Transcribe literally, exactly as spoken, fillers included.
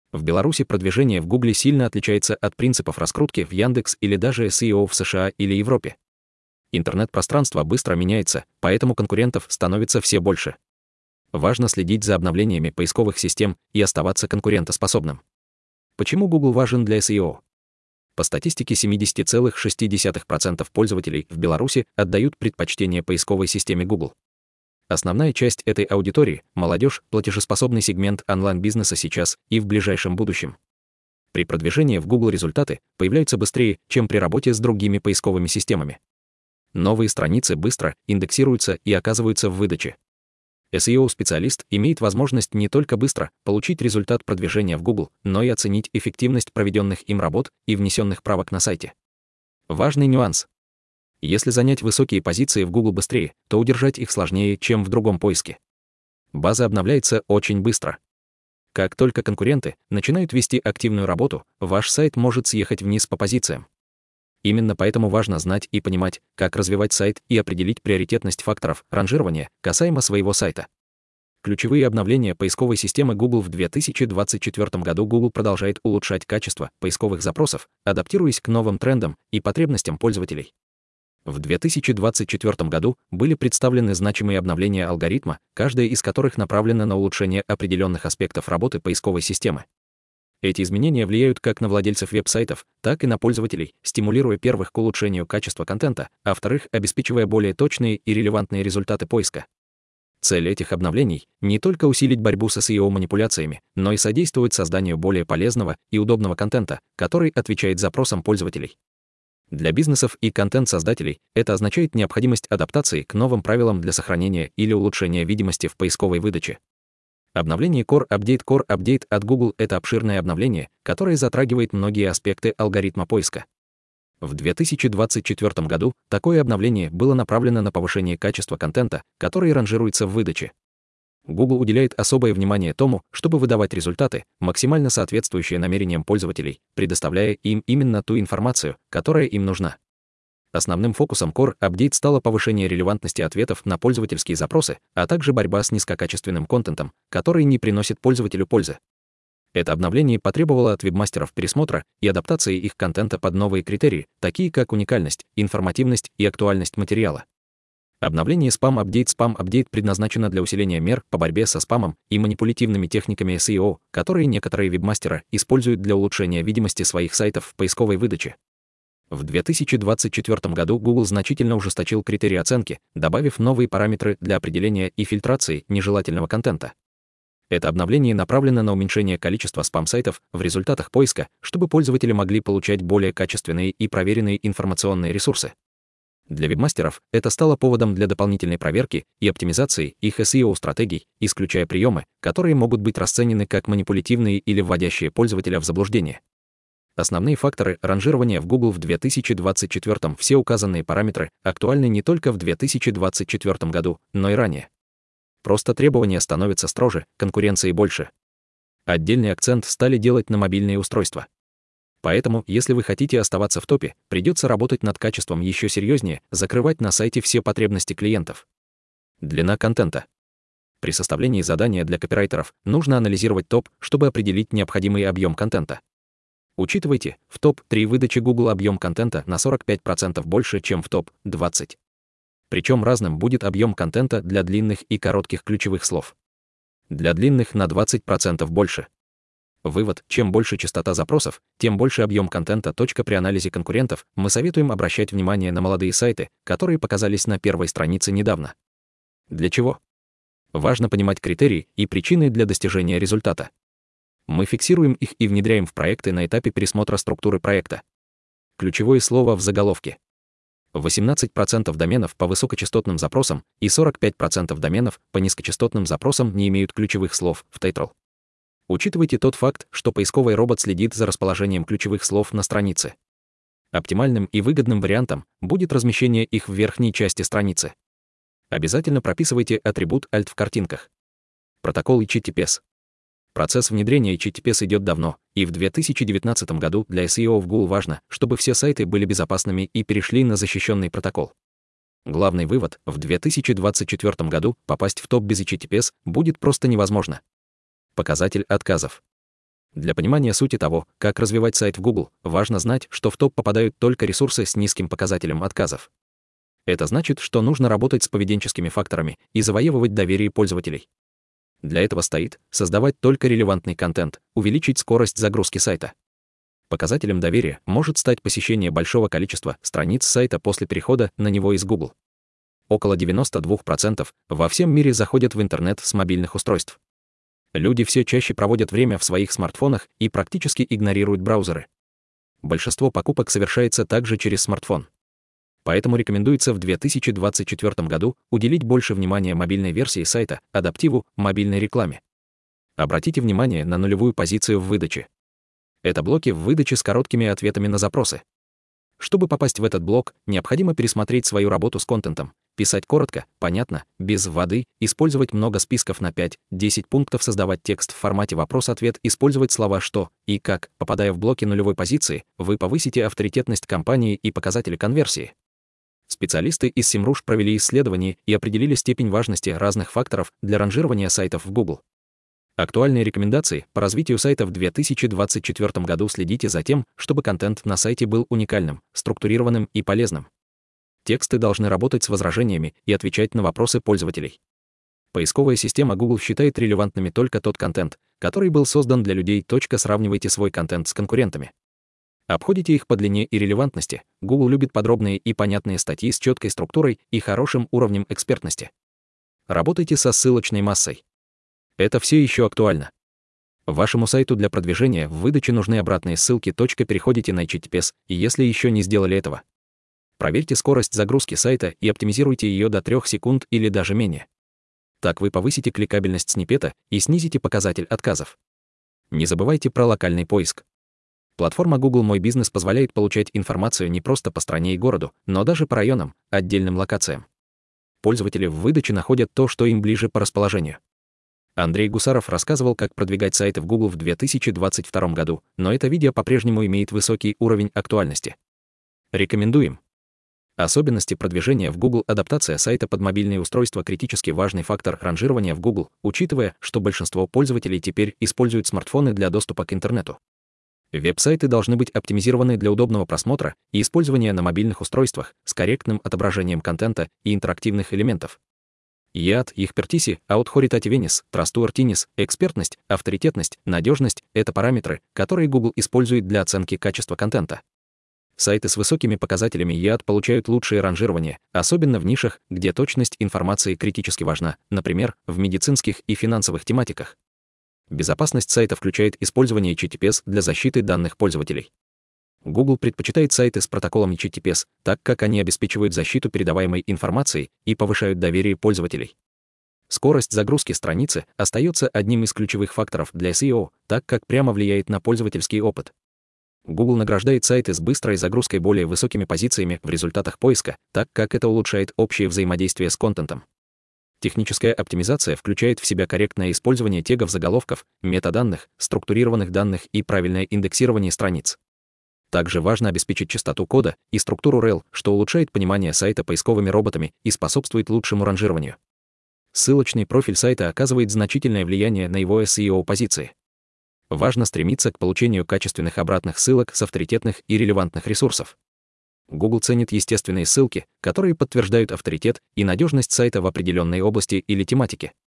В Беларуси продвижение в Гугле сильно отличается от принципов раскрутки в Яндекс или даже эс и о в США или Европе. Интернет-пространство быстро меняется, поэтому конкурентов становится все больше. Важно следить за обновлениями поисковых систем и оставаться конкурентоспособным. Почему Google важен для эс и о? По статистике, семьдесят целых шесть десятых процента пользователей в Беларуси отдают предпочтение поисковой системе Google. Основная часть этой аудитории – молодежь, платежеспособный сегмент онлайн-бизнеса сейчас и в ближайшем будущем. При продвижении в Google результаты появляются быстрее, чем при работе с другими поисковыми системами. Новые страницы быстро индексируются и оказываются в выдаче. эс и о-специалист имеет возможность не только быстро получить результат продвижения в Google, но и оценить эффективность проведенных им работ и внесенных правок на сайте. Важный нюанс. Если занять высокие позиции в Google быстрее, то удержать их сложнее, чем в другом поиске. База обновляется очень быстро. Как только конкуренты начинают вести активную работу, ваш сайт может съехать вниз по позициям. Именно поэтому важно знать и понимать, как развивать сайт и определить приоритетность факторов ранжирования касаемо своего сайта. Ключевые обновления поисковой системы Google в две тысячи двадцать четвёртом году. Google продолжает улучшать качество поисковых запросов, адаптируясь к новым трендам и потребностям пользователей. В две тысячи двадцать четвёртом году были представлены значимые обновления алгоритма, каждая из которых направлена на улучшение определенных аспектов работы поисковой системы. Эти изменения влияют как на владельцев веб-сайтов, так и на пользователей, стимулируя первых к улучшению качества контента, а вторых обеспечивая более точные и релевантные результаты поиска. Цель этих обновлений — не только усилить борьбу с эс и о-манипуляциями, но и содействовать созданию более полезного и удобного контента, который отвечает запросам пользователей. Для бизнесов и контент-создателей это означает необходимость адаптации к новым правилам для сохранения или улучшения видимости в поисковой выдаче. Обновление Core Update Core Update от Google — это обширное обновление, которое затрагивает многие аспекты алгоритма поиска. В две тысячи двадцать четвёртом году такое обновление было направлено на повышение качества контента, который ранжируется в выдаче. Google уделяет особое внимание тому, чтобы выдавать результаты, максимально соответствующие намерениям пользователей, предоставляя им именно ту информацию, которая им нужна. Основным фокусом Core Update стало повышение релевантности ответов на пользовательские запросы, а также борьба с низкокачественным контентом, который не приносит пользователю пользы. Это обновление потребовало от вебмастеров пересмотра и адаптации их контента под новые критерии, такие как уникальность, информативность и актуальность материала. Обновление Spam Update Spam Update предназначено для усиления мер по борьбе со спамом и манипулятивными техниками эс и о, которые некоторые вебмастеры используют для улучшения видимости своих сайтов в поисковой выдаче. В две тысячи двадцать четвёртом году Google значительно ужесточил критерии оценки, добавив новые параметры для определения и фильтрации нежелательного контента. Это обновление направлено на уменьшение количества спам-сайтов в результатах поиска, чтобы пользователи могли получать более качественные и проверенные информационные ресурсы. Для вебмастеров это стало поводом для дополнительной проверки и оптимизации их эс и о-стратегий, исключая приемы, которые могут быть расценены как манипулятивные или вводящие пользователя в заблуждение. Основные факторы ранжирования в Google в две тысячи двадцать четвёртом. Все указанные параметры актуальны не только в две тысячи двадцать четвёртом году, но и ранее. Просто требования становятся строже, конкуренции больше. Отдельный акцент стали делать на мобильные устройства. Поэтому, если вы хотите оставаться в топе, придется работать над качеством еще серьезнее, закрывать на сайте все потребности клиентов. Длина контента. При составлении задания для копирайтеров нужно анализировать топ, чтобы определить необходимый объем контента. Учитывайте, в топ три выдачи Google объем контента на сорок пять процентов больше, чем в топ двадцать. Причем разным будет объем контента для длинных и коротких ключевых слов. Для длинных на двадцать процентов больше. Вывод: чем больше частота запросов, тем больше объем контента. При анализе конкурентов мы советуем обращать внимание на молодые сайты, которые показались на первой странице недавно. Для чего? Важно понимать критерии и причины для достижения результата. Мы фиксируем их и внедряем в проекты на этапе пересмотра структуры проекта. Ключевое слово в заголовке. восемнадцать процентов доменов по высокочастотным запросам и сорок пять процентов доменов по низкочастотным запросам не имеют ключевых слов в тайтрл. Учитывайте тот факт, что поисковый робот следит за расположением ключевых слов на странице. Оптимальным и выгодным вариантом будет размещение их в верхней части страницы. Обязательно прописывайте атрибут Alt в картинках. Протокол эйч ти ти пи эс. Процесс внедрения эйч ти ти пи эс идет давно, и в две тысячи девятнадцатом году для эс и о в Google важно, чтобы все сайты были безопасными и перешли на защищенный протокол. Главный вывод: в две тысячи двадцать четвёртом году попасть в топ без эйч ти ти пи эс будет просто невозможно. Показатель отказов. Для понимания сути того, как развивать сайт в Google, важно знать, что в топ попадают только ресурсы с низким показателем отказов. Это значит, что нужно работать с поведенческими факторами и завоевывать доверие пользователей. Для этого стоит создавать только релевантный контент, увеличить скорость загрузки сайта. Показателем доверия может стать посещение большого количества страниц сайта после перехода на него из Google. Около девяноста двух процентов во всем мире заходят в интернет с мобильных устройств. Люди все чаще проводят время в своих смартфонах и практически игнорируют браузеры. Большинство покупок совершается также через смартфон. Поэтому рекомендуется в две тысячи двадцать четвёртом году уделить больше внимания мобильной версии сайта, адаптиву, мобильной рекламе. Обратите внимание на нулевую позицию в выдаче. Это блоки в выдаче с короткими ответами на запросы. Чтобы попасть в этот блок, необходимо пересмотреть свою работу с контентом, писать коротко, понятно, без воды, использовать много списков на пять-десять пунктов, создавать текст в формате вопрос-ответ, использовать слова «что» и «как». Попадая в блоки нулевой позиции, вы повысите авторитетность компании и показатели конверсии. Специалисты из Semrush провели исследование и определили степень важности разных факторов для ранжирования сайтов в Google. Актуальные рекомендации по развитию сайта в две тысячи двадцать четвёртом году: следите за тем, чтобы контент на сайте был уникальным, структурированным и полезным. Тексты должны работать с возражениями и отвечать на вопросы пользователей. Поисковая система Google считает релевантными только тот контент, который был создан для людей. Сравнивайте свой контент с конкурентами. Обходите их по длине и релевантности. Google любит подробные и понятные статьи с четкой структурой и хорошим уровнем экспертности. Работайте со ссылочной массой. Это все еще актуально. Вашему сайту для продвижения в выдаче нужны обратные ссылки. Переходите на эйч ти ти пи эс, если еще не сделали этого. Проверьте скорость загрузки сайта и оптимизируйте ее до трёх секунд или даже менее. Так вы повысите кликабельность сниппета и снизите показатель отказов. Не забывайте про локальный поиск. Платформа Google Мой Бизнес позволяет получать информацию не просто по стране и городу, но даже по районам, отдельным локациям. Пользователи в выдаче находят то, что им ближе по расположению. Андрей Гусаров рассказывал, как продвигать сайты в Google в две тысячи двадцать втором году, но это видео по-прежнему имеет высокий уровень актуальности. Рекомендуем. Особенности продвижения в Google. Адаптация сайта под мобильные устройства — критически важный фактор ранжирования в Google, учитывая, что большинство пользователей теперь используют смартфоны для доступа к интернету. Веб-сайты должны быть оптимизированы для удобного просмотра и использования на мобильных устройствах с корректным отображением контента и интерактивных элементов. ИАТ, Expertise, Authoritative, Trustworthiness, экспертность, авторитетность, надежность — это параметры, которые Google использует для оценки качества контента. Сайты с высокими показателями ИАТ получают лучшее ранжирование, особенно в нишах, где точность информации критически важна, например, в медицинских и финансовых тематиках. Безопасность сайта включает использование эйч ти ти пи эс для защиты данных пользователей. Google предпочитает сайты с протоколом эйч ти ти пи эс, так как они обеспечивают защиту передаваемой информации и повышают доверие пользователей. Скорость загрузки страницы остается одним из ключевых факторов для эс и о, так как прямо влияет на пользовательский опыт. Google награждает сайты с быстрой загрузкой более высокими позициями в результатах поиска, так как это улучшает общее взаимодействие с контентом. Техническая оптимизация включает в себя корректное использование тегов, заголовков, метаданных, структурированных данных и правильное индексирование страниц. Также важно обеспечить чистоту кода и структуру эр эл, что улучшает понимание сайта поисковыми роботами и способствует лучшему ранжированию. Ссылочный профиль сайта оказывает значительное влияние на его эс и о-позиции. Важно стремиться к получению качественных обратных ссылок с авторитетных и релевантных ресурсов. Google ценит естественные ссылки, которые подтверждают авторитет и надежность сайта в определенной области или тематике.